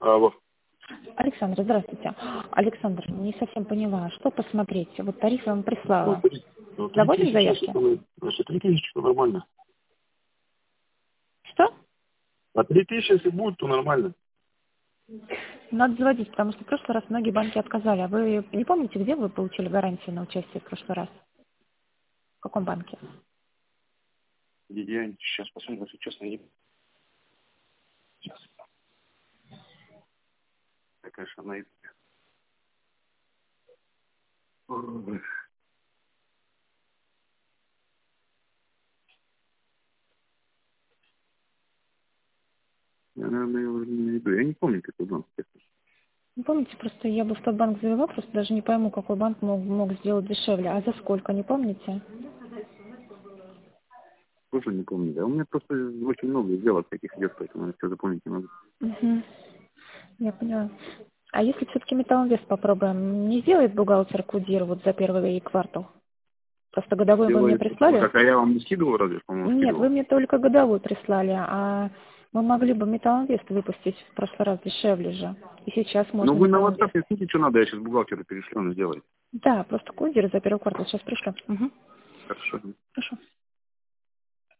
Алло. Александр, здравствуйте. Александр, не совсем поняла, что посмотреть? Вот тариф я вам прислала. Ну, 3 Заводим тысячи, заявки? значит, 3 тысячи, то нормально. Что? А 3 тысячи, если будет, то нормально. Надо заводить, потому что в прошлый раз многие банки отказали. А вы не помните, где вы получили гарантию на участие в прошлый раз? В каком банке? Я сейчас посмотрю, если честно, не... Сейчас. Такая же она и... Ой. Я, наверное, его не найду. Я не помню, какой банк. Не помните, просто я бы в тот банк завела, просто даже не пойму, какой банк мог сделать дешевле. А за сколько, не помните? Тоже не помню. Да, у меня просто очень много сделок таких идет, поэтому я все запомнить не могу. Угу. Я поняла. А если все-таки Металлинвест попробуем, не сделает бухгалтер кудир вот за первый квартал? Просто годовой вы мне Делает. Вот, прислали? так, а я вам не скидывал, разве, по-моему, Нет, вы скидывал? мне только годовой прислали, а мы могли бы Металлинвест выпустить в прошлый раз дешевле же. И сейчас Ну, можно вы на WhatsApp Металлинвест. не скиньте, что надо, я сейчас бухгалтеру перешлю, он сделает. Да, просто кудир за первый квартал сейчас пришлю. Угу. Хорошо. Хорошо.